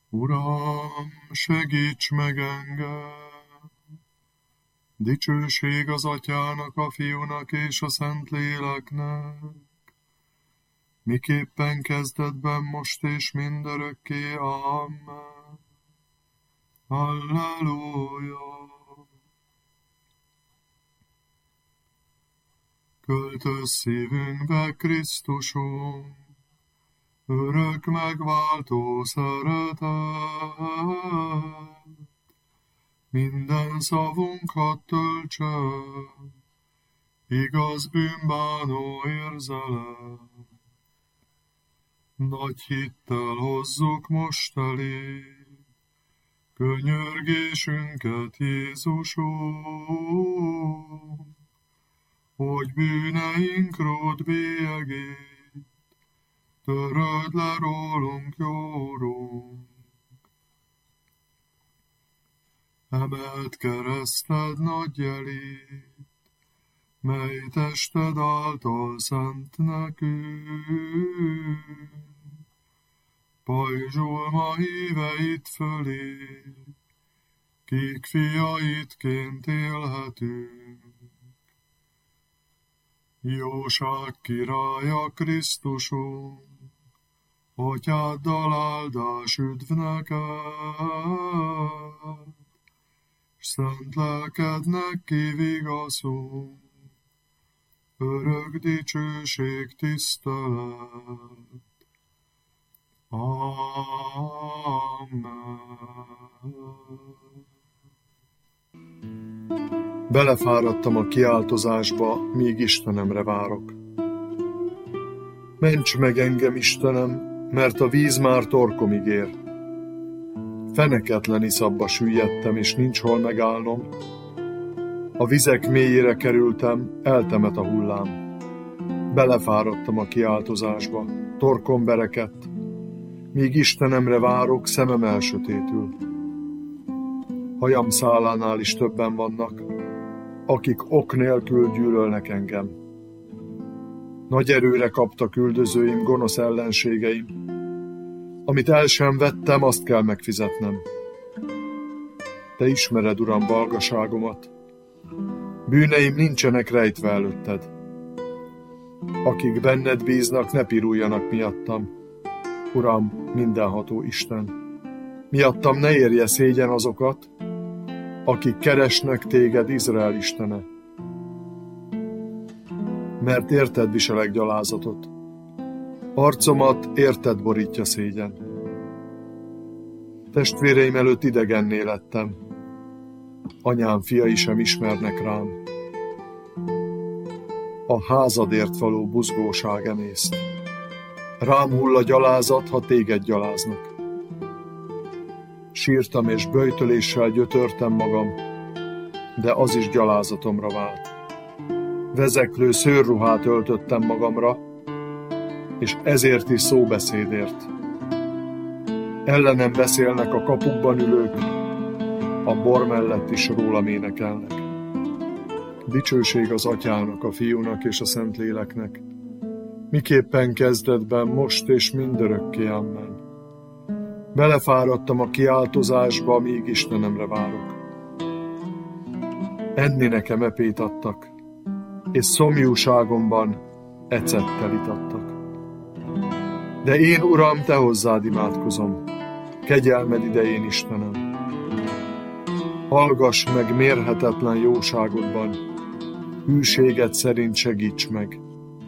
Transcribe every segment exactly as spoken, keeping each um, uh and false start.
Uram, segíts meg engem! Dicsőség az Atyának, a Fiúnak és a Szentléleknek, miképpen kezdetben, most és mindörökké. Amen. Halleluja! Költöz szívünkbe, Krisztusunk, örök megváltó szeretet, minden szavunkat töltse, igaz bűnbánó érzelem. Nagy hittel hozzuk most elé könyörgésünket, Jézusunk, hogy bűneink ród bélyegét töröld le rólunk, jórunk. Emelt kereszted nagy jelét, mely tested által szent nekünk, pajzsol ma híveit fölé, kik fiaidként élhetünk. Jóság királya, Krisztusunk, Atyáddal áldás üdv neked, s szent lelkednek kivigaszunk, örök dicsőség, tisztelet. Amen. Belefáradtam a kiáltozásba, míg Istenemre várok. Ments meg engem, Istenem, mert a víz már torkomig ér. Feneketlen iszapba süllyedtem, és nincs hol megállnom. A vizek mélyére kerültem, eltemet a hullám. Belefáradtam a kiáltozásba, torkom berekedt, míg Istenemre várok, szemem elsötétül. Hajam szálánál is többen vannak, akik ok nélkül gyűlölnek engem. Nagy erőre kaptak üldözőim, gonosz ellenségeim. Amit el sem vettem, azt kell megfizetnem. Te ismered, Uram, balgaságomat. Bűneim nincsenek rejtve előtted. Akik benned bíznak, ne piruljanak miattam. Uram, mindenható Isten, miattam ne érje szégyen azokat, akik keresnek téged, Izrael Istene. Mert érted viselek gyalázatot, arcomat érted borítja szégyen. Testvéreim előtt idegenné lettem, anyám fiai sem ismernek rám. A házadért való buzgóság emészt. Rám hull a gyalázat, ha téged gyaláznak. Sírtam és böjtöléssel gyötörtem magam, de az is gyalázatomra vált. Vezeklő szőrruhát öltöttem magamra, és ezért is szóbeszédért. Ellenem beszélnek a kapukban ülők, a bor mellett is rólam énekelnek. Dicsőség az Atyának, a Fiúnak és a Szentléleknek, miképpen kezdetben, most és mindörökké. Amen. Belefáradtam a kiáltozásba, míg Istenemre várok. Enni nekem epét adtak, és szomjúságomban ecettel itattak. De én, Uram, te hozzád imádkozom, kegyelmed idején, Istenem. Hallgass meg mérhetetlen jóságodban, hűséged szerint segíts meg.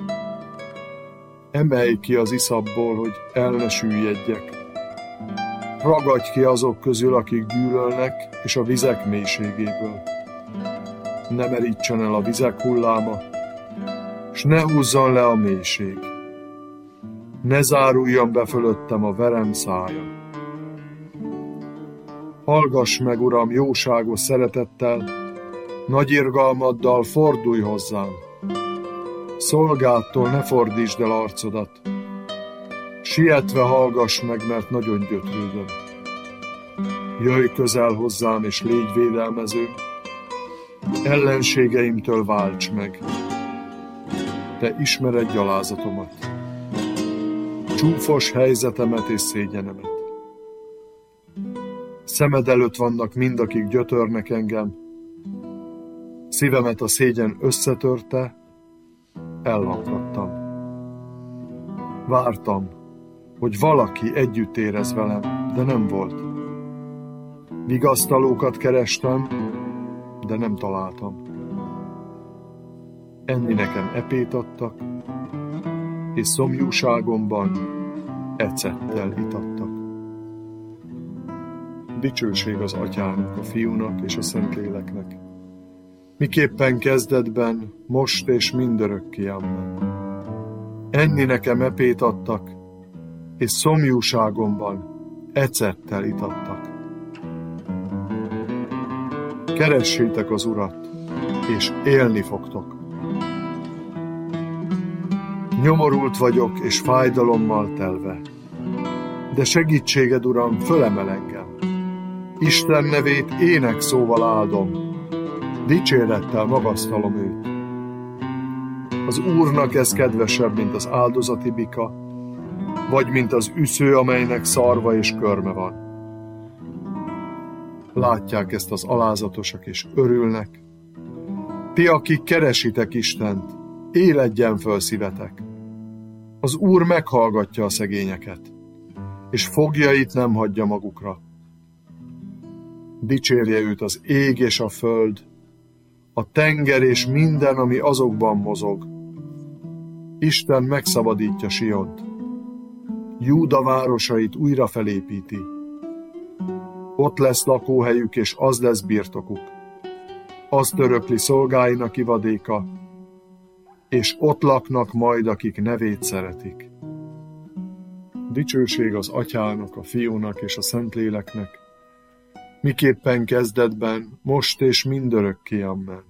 Emelj ki az iszapból, hogy el ne süllyedjek. Ragadj ki azok közül, akik gyűlölnek, és a vizek mélységéből. Ne merítsen el a vizek hulláma, s ne húzzon le a mélység. Ne záruljon be fölöttem a verem szája. Hallgass meg, Uram, jóságos szeretettel, nagy irgalmaddal fordulj hozzám. Szolgádtól ne fordítsd el arcodat. Sietve hallgass meg, mert nagyon gyötrődöm. Jöjj közel hozzám, és légy védelmező. Ellenségeimtől válts meg. Te ismered gyalázatomat, csúfos helyzetemet és szégyenemet. Szemed előtt vannak mind, akik gyötörnek engem. Szívemet a szégyen összetörte, ellankadtam. Vártam, hogy valaki együtt érez velem, de nem volt. Vigasztalókat kerestem, de nem találtam. Enni nekem epét adtak, és szomjúságomban ecettel itattak. Dicsőség az Atyának, a Fiúnak és a Szentléleknek, miképpen kezdetben, most és mindörökké, amen. Enni nekem epét adtak, és szomjúságomban ecettel itattak. Keressétek az Urat, és élni fogtok. Nyomorult vagyok, és fájdalommal telve, de segítséged, Uram, fölemel engem. Isten nevét énekszóval áldom, dicsérettel magasztalom őt. Az Úrnak ez kedvesebb, mint az áldozati bika, vagy mint az üsző, amelynek szarva és körme van. Látják ezt az alázatosak, és örülnek. Ti, akik keresitek Istent, éledjen föl szívetek. Az Úr meghallgatja a szegényeket, és fogjait nem hagyja magukra. Dicsérje őt az ég és a föld, a tenger és minden, ami azokban mozog. Isten megszabadítja Siont, Júda városait újra felépíti. Ott lesz lakóhelyük, és az lesz birtokuk. Azt örökli szolgáinak ivadéka, és ott laknak majd, akik nevét szeretik. Dicsőség az Atyának, a Fiúnak és a Szentléleknek, miképpen kezdetben, most és mindörökké, amen.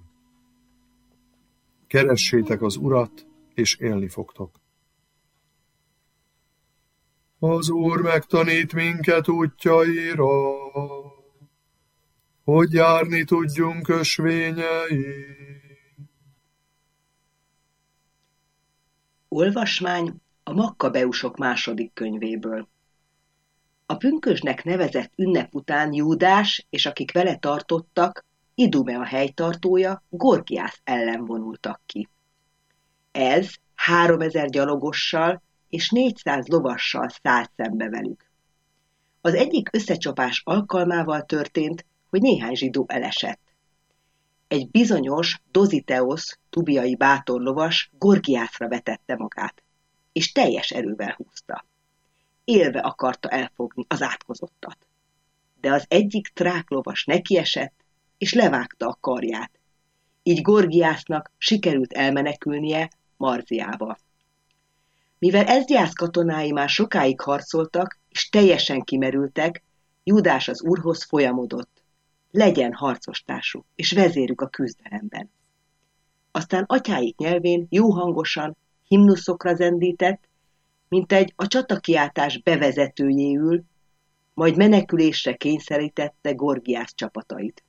Keressétek az Urat, és élni fogtok. Az Úr megtanít minket útjaira, hogy járni tudjunk ösvényei. Olvasmány a Makkabeusok második könyvéből. A pünkösdnek nevezett ünnep után Júdás és akik vele tartottak, Idumea helytartója, Gorgiász ellen vonultak ki. Ez háromezer gyalogossal és négyszáz lovassal szállt szembe velük. Az egyik összecsapás alkalmával történt, hogy néhány zsidó elesett. Egy bizonyos Doziteosz, tubiai bátor lovas Gorgiászra vetette magát, és teljes erővel húzta. Élve akarta elfogni az átkozottat. De az egyik trák lovas nekiesett, és levágta a karját. Így Gorgiásznak sikerült elmenekülnie Marziába. Mivel Ezdiász katonái már sokáig harcoltak, és teljesen kimerültek, Júdás az Úrhoz folyamodott. Legyen harcostársuk és vezérük a küzdelemben. Aztán atyáik nyelvén jó hangosan himnuszokra zendített, mint egy a csatakiáltás bevezetőjéül, majd menekülésre kényszerítette Gorgiász csapatait.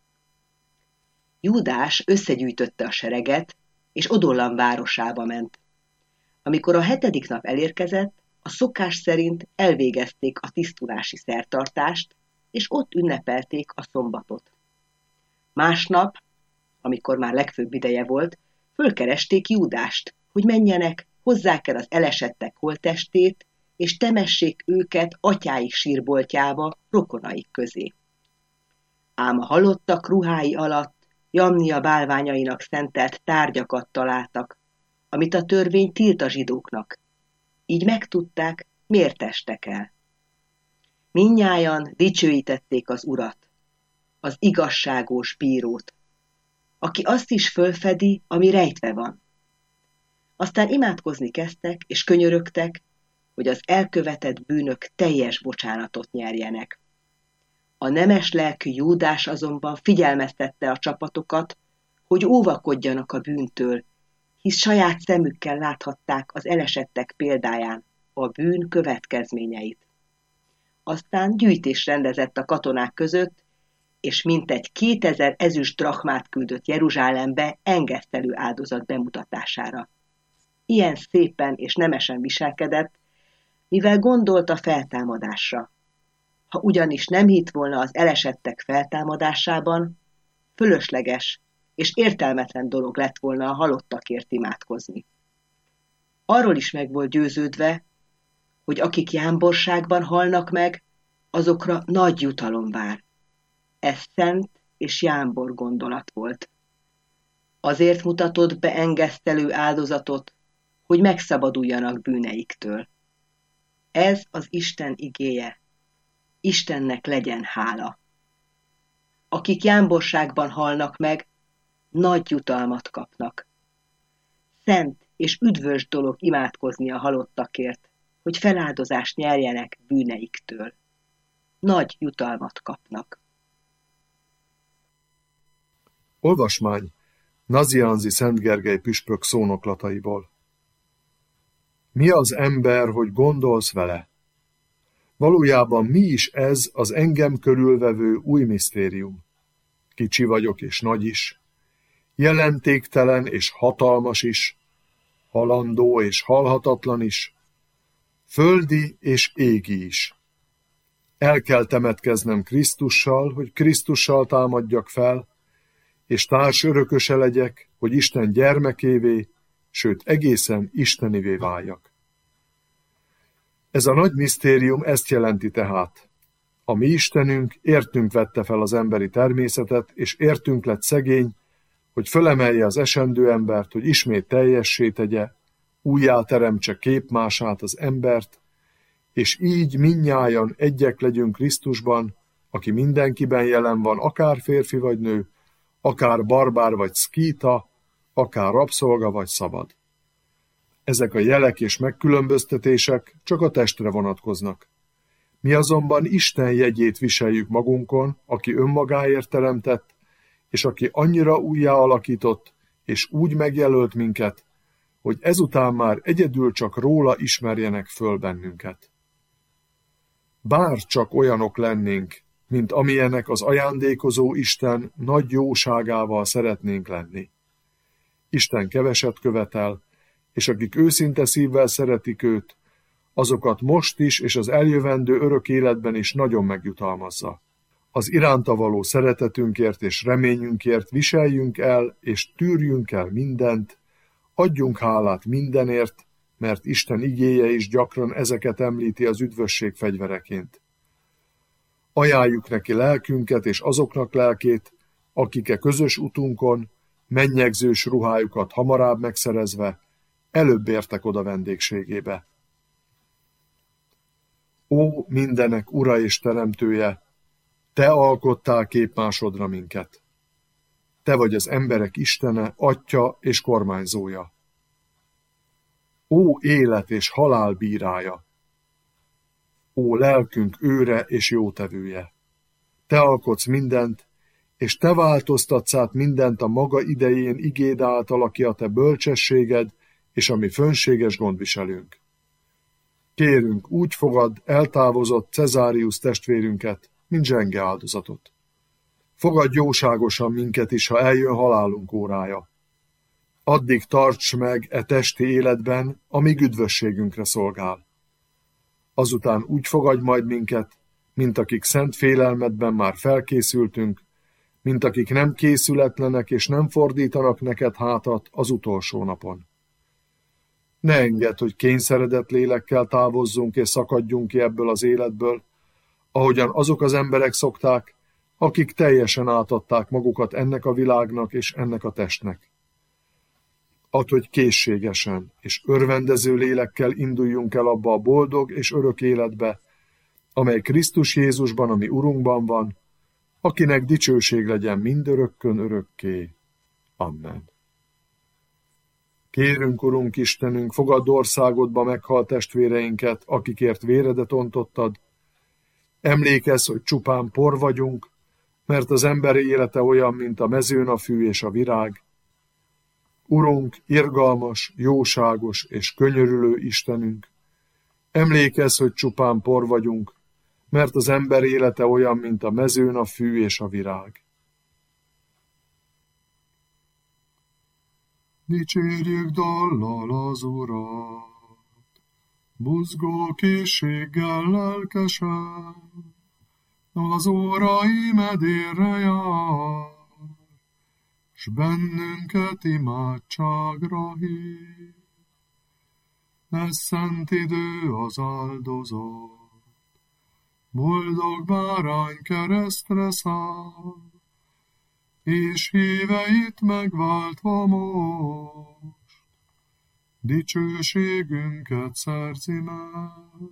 Júdás összegyűjtötte a sereget, és Odollam városába ment. Amikor a hetedik nap elérkezett, a szokás szerint elvégezték a tisztulási szertartást, és ott ünnepelték a szombatot. Másnap, amikor már legfőbb ideje volt, fölkeresték Júdást, hogy menjenek, hozzák el az elesettek holttestét, és temessék őket atyáik sírboltjába, rokonaik közé. Ám a halottak ruhái alatt Jamnia bálványainak szentelt tárgyakat találtak, amit a törvény tilt a zsidóknak. Így megtudták, miért estek el. Mindnyájan dicsőítették az Urat, az igazságos bírót, aki azt is fölfedi, ami rejtve van. Aztán imádkozni kezdtek, és könyörögtek, hogy az elkövetett bűnök teljes bocsánatot nyerjenek. A nemes lelkű Júdás azonban figyelmeztette a csapatokat, hogy óvakodjanak a bűntől, hisz saját szemükkel láthatták az elesettek példáján a bűn következményeit. Aztán gyűjtés rendezett a katonák között, és mintegy kétezer ezüst drachmát küldött Jeruzsálembe engesztelő áldozat bemutatására. Ilyen szépen és nemesen viselkedett, mivel gondolt a feltámadásra. Ha ugyanis nem hitt volna az elesettek feltámadásában, fölösleges és értelmetlen dolog lett volna a halottakért imádkozni. Arról is meg volt győződve, hogy akik jámborságban halnak meg, azokra nagy jutalom vár. Ez szent és jámbor gondolat volt. Azért mutatott be engesztelő áldozatot, hogy megszabaduljanak bűneiktől. Ez az Isten igéje. Istennek legyen hála. Akik jámborságban halnak meg, nagy jutalmat kapnak. Szent és üdvös dolog imádkozni a halottakért, hogy feláldozást nyerjenek bűneiktől. Nagy jutalmat kapnak. Olvasmány Nazianzi Szent Gergely püspök szónoklataiból. Mi az ember, hogy gondolsz vele? Valójában mi is ez az engem körülvevő új misztérium? Kicsi vagyok és nagy is, jelentéktelen és hatalmas is, halandó és halhatatlan is, földi és égi is. El kell temetkeznem Krisztussal, hogy Krisztussal támadjak fel, és társ örököse legyek, hogy Isten gyermekévé, sőt egészen istenivé váljak. Ez a nagy misztérium ezt jelenti tehát. A mi Istenünk értünk vette fel az emberi természetet, és értünk lett szegény, hogy fölemelje az esendő embert, hogy ismét teljessé tegye, újjáteremtse képmását az embert, és így mindnyájan egyek legyünk Krisztusban, aki mindenkiben jelen van, akár férfi vagy nő, akár barbár vagy szkíta, akár rabszolga vagy szabad. Ezek a jelek és megkülönböztetések csak a testre vonatkoznak. Mi azonban Isten jegyét viseljük magunkon, aki önmagáért teremtett, és aki annyira újjáalakított, és úgy megjelölt minket, hogy ezután már egyedül csak róla ismerjenek föl bennünket. Bár csak olyanok lennénk, mint amilyenek az ajándékozó Isten nagy jóságával szeretnénk lenni. Isten keveset követel, és akik őszinte szívvel szeretik őt, azokat most is és az eljövendő örök életben is nagyon megjutalmazza. Az iránta való szeretetünkért és reményünkért viseljünk el és tűrjünk el mindent, adjunk hálát mindenért, mert Isten igéje is gyakran ezeket említi az üdvösség fegyvereként. Ajánljuk neki lelkünket és azoknak lelkét, akik e közös utunkon, mennyegzős ruhájukat hamarabb megszerezve, előbb értek oda vendégségébe. Ó, mindenek Ura és Teremtője, te alkottál képmásodra minket. Te vagy az emberek Istene, Atya és kormányzója. Ó, élet és halál bírája! Ó, lelkünk őre és jótevője! Te alkotsz mindent, és te változtatsz át mindent a maga idején igéd által, aki a te bölcsességed és a mi fönséges gondviselünk. Kérünk, úgy fogad eltávozott Cezárius testvérünket, mint zsenge áldozatot. Fogadj jóságosan minket is, ha eljön halálunk órája. Addig tarts meg e testi életben, amíg üdvösségünkre szolgál. Azután úgy fogadj majd minket, mint akik szent félelmedben már felkészültünk, mint akik nem készületlenek és nem fordítanak neked hátat az utolsó napon. Ne engedd, hogy kényszeredett lélekkel távozzunk és szakadjunk ki ebből az életből, ahogyan azok az emberek szokták, akik teljesen átadták magukat ennek a világnak és ennek a testnek. Add, hogy készségesen és örvendező lélekkel induljunk el abba a boldog és örök életbe, amely Krisztus Jézusban, ami Urunkban van, akinek dicsőség legyen mindörökkön örökké. Amen. Kérünk, Urunk Istenünk, fogadd országodba meghalt testvéreinket, akikért véredet ontottad. Emlékezz, hogy csupán por vagyunk, mert az ember élete olyan, mint a mezőn a fű és a virág. Urunk, irgalmas, jóságos és könyörülő Istenünk, emlékezz, hogy csupán por vagyunk, mert az ember élete olyan, mint a mezőn a fű és a virág. Dicsérjük dallal az Urat, buzgó készséggel lelkesen, az órai medérre jár, s bennünket imádságra hív. Ez szent idő az áldozat, boldog bárány keresztre száll, és híveit megváltva most, dicsőségünket szerzi meg.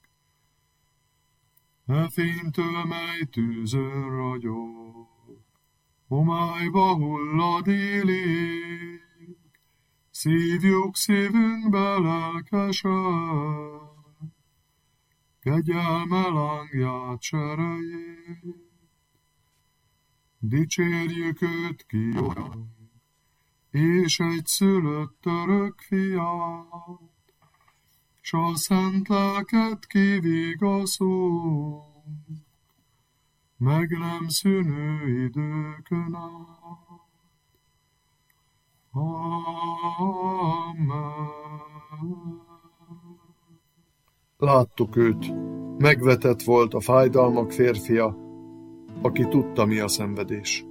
E fénytől, mely tűzön ragyog, homályba hullad élék, szívjuk szívünkbe lelkesen, kegyelme lángját serejét. Dicsérjük őt ki olyan, és egy szülött örök fiát, s a szent lelket kivigaszol, meg nem szűnő időkön át. Amen. Láttuk őt, megvetett volt a fájdalmak férfia, aki tudta, mi a szenvedés.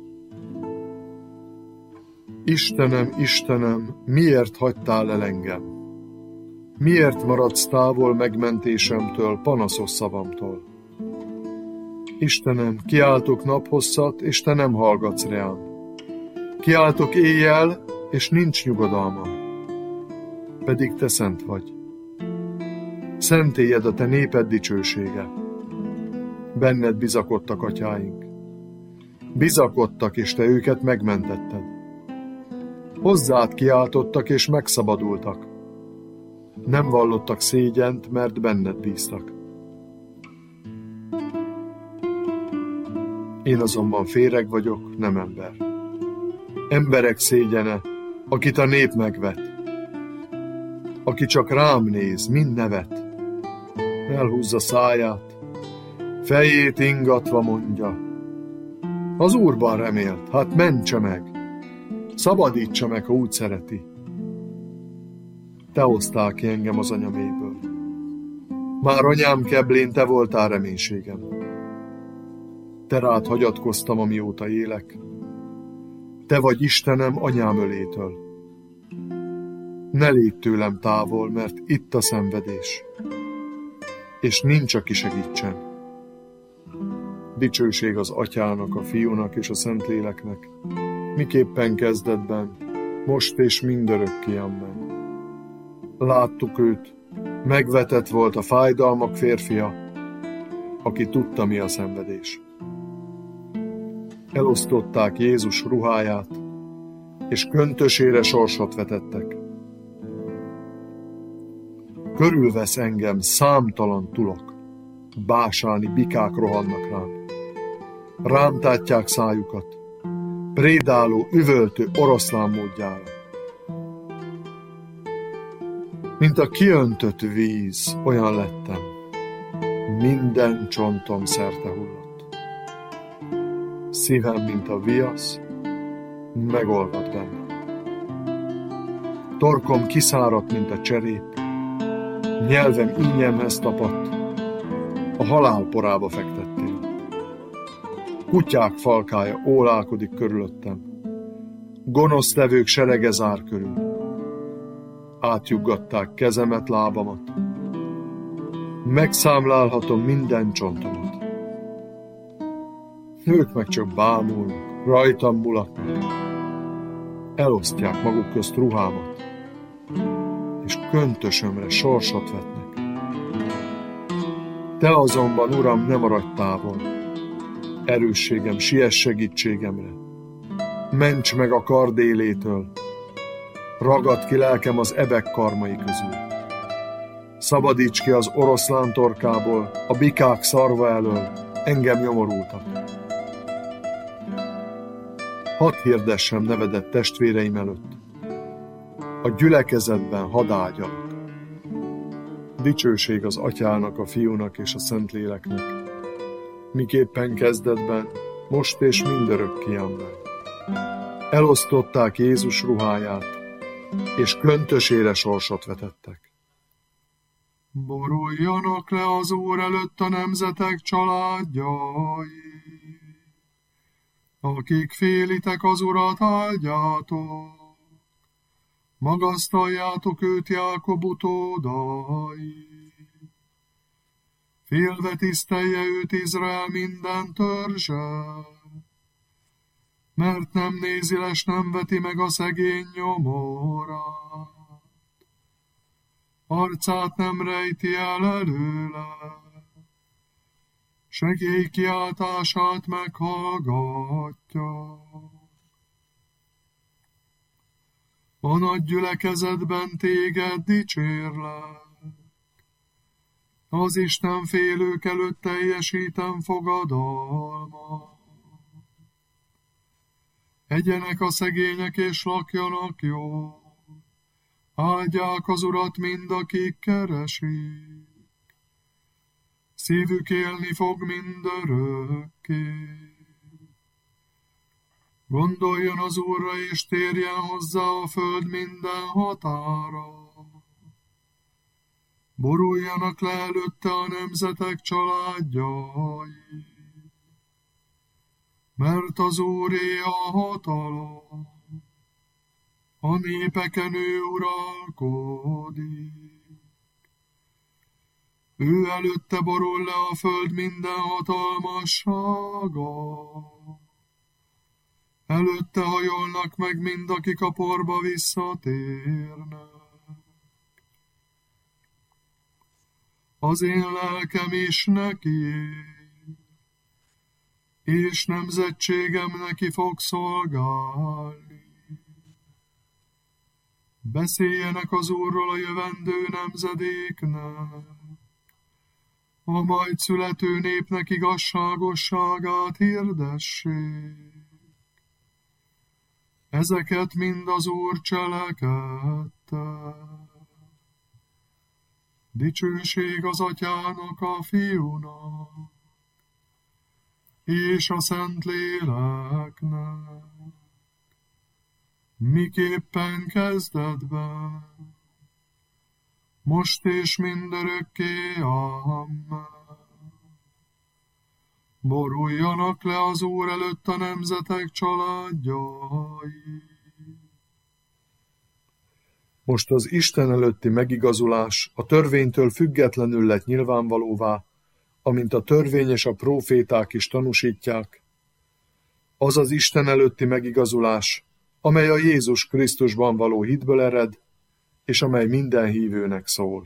Istenem, Istenem, miért hagytál el engem? Miért maradsz távol megmentésemtől, panaszos szavamtól? Istenem, kiáltok naphosszat, és te nem hallgatsz rám. Kiáltok éjjel, és nincs nyugodalmam. Pedig te szent vagy. Szentélyed a te néped dicsősége. Benned bizakodtak atyáink. Bizakodtak, és te őket megmentetted. Hozzád kiáltottak, és megszabadultak. Nem vallottak szégyent, mert benned bíztak. Én azonban féreg vagyok, nem ember. Emberek szégyene, akit a nép megvet. Aki csak rám néz, mind nevet. Elhúzza száját, fejét ingatva mondja: az Úrban remélt, hát mentse meg, szabadítsa meg, ha úgy szereti. Te hoztál ki engem az anyaméből. Már anyám keblén te voltál reménységem. Te rád hagyatkoztam, amióta élek. Te vagy Istenem anyám ölétől. Ne légy tőlem távol, mert itt a szenvedés, és nincs, aki segítsen. Dicsőség az Atyának, a Fiúnak és a Szentléleknek, miképpen kezdetben, most és mindörökké, amen. Láttuk őt, megvetett volt a fájdalmak férfia, aki tudta, mi a szenvedés. Elosztották Jézus ruháját, és köntösére sorsot vetettek. Körülvesz engem számtalan tulok, básáni bikák rohannak rám. Rám tátják szájukat, prédáló, üvöltő oroszlán módjára. Mint a kiöntött víz, olyan lettem, minden csontom szerte hullott. Szívem, mint a viasz, megolvad benne. Torkom kiszáradt, mint a cserép, nyelvem ínyemhez tapadt, a halál porába fektettél. Kutyák falkája ólálkodik körülöttem, gonosz tevők serege zár körül. Átjuggatták kezemet, lábamat, megszámlálhatom minden csontomat. Ők meg csak bámulnak, rajtam mulatnak, elosztják maguk közt ruhámat, és köntösömre sorsot vetnek. Te azonban, Uram, nem maradj távol, erősségem, siess segítségemre, ments meg a kard élétől, ragadd ki lelkem az ebek karmai közül. Szabadíts ki az oroszlán torkából, a bikák szarva elől, engem nyomorultat. Hadd hirdessem nevedet testvéreim előtt, a gyülekezetben hadd ágyalak. Dicsőség az Atyának, a Fiúnak és a Szentléleknek, miképpen kezdetben, most és mindörökké, amen. Elosztották Jézus ruháját, és köntösére sorsot vetettek. Boruljanak le az Úr előtt a nemzetek családjai, akik félitek az Urat, áldjátok, magasztaljátok őt, Jákob utódai. Félve tisztelje őt Izrael minden törzse, mert nem nézi le, s nem veti meg a szegény nyomorát. Arcát nem rejti el előle, segélykiáltását meghallgatja. A nagy gyülekezetben téged dicsérlek, az Isten félők előtt teljesítem fogadalmat. Egyenek a szegények és lakjanak jól, áldják az Urat mind, akik keresik. Szívük élni fog mindörökké. Gondoljon az Úrra, és térjen hozzá a föld minden határa. Boruljanak le előtte a nemzetek családjai, mert az Úré a hatalom, a népeken ő uralkodik. Ő előtte borul le a föld minden hatalmassága. Előtte hajolnak meg mind, akik a porba visszatérnek. Az én lelkem is neki, és nemzetségem neki fog szolgálni. Beszéljenek az Úrról a jövendő nemzedéknek, a majd születő népnek igazságosságát hirdessék. Ezeket mind az Úr cselekedte. Dicsőség az Atyának, a Fiúnak, és a Szentléleknek, miképpen kezdetben, most és mindörökké, Amen. Boruljanak le az Úr előtt a nemzetek családjai. Most az Isten előtti megigazulás a törvénytől függetlenül lett nyilvánvalóvá, amint a törvény és a próféták is tanúsítják. Az az Isten előtti megigazulás, amely a Jézus Krisztusban való hitből ered, és amely minden hívőnek szól.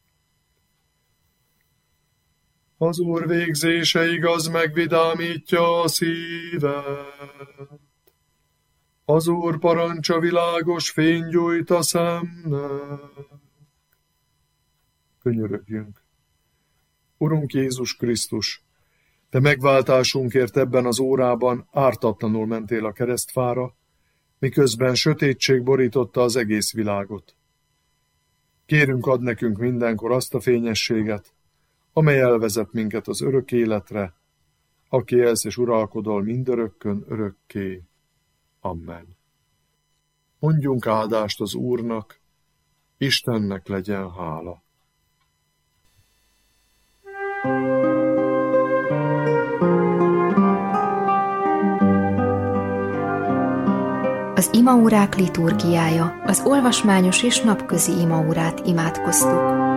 Az Úr végzése igaz, megvidámítja a szívet. Az Úr parancsa világos fény gyújt a szemnek. Könyörögjünk. Urunk Jézus Krisztus, Te megváltásunkért ebben az órában ártatlanul mentél a keresztfára, miközben sötétség borította az egész világot. Kérünk, add nekünk mindenkor azt a fényességet, amely elvezet minket az örök életre, aki élsz és uralkodol mindörökkön örökké. Amen. Mondjunk áldást az Úrnak, Istennek legyen hála. Az imaórák liturgiája, az olvasmányos és napközi imaórát imádkoztuk.